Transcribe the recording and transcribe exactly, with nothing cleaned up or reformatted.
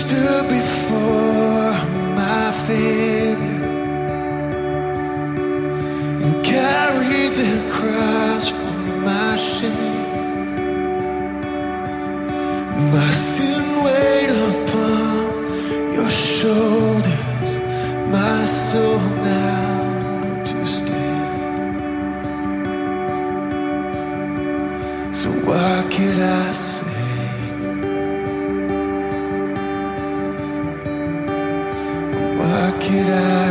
stood before my failure and carried the cross for my shame. My sin weighed upon your shoulders, my soul now to stand. So what could I say? What could I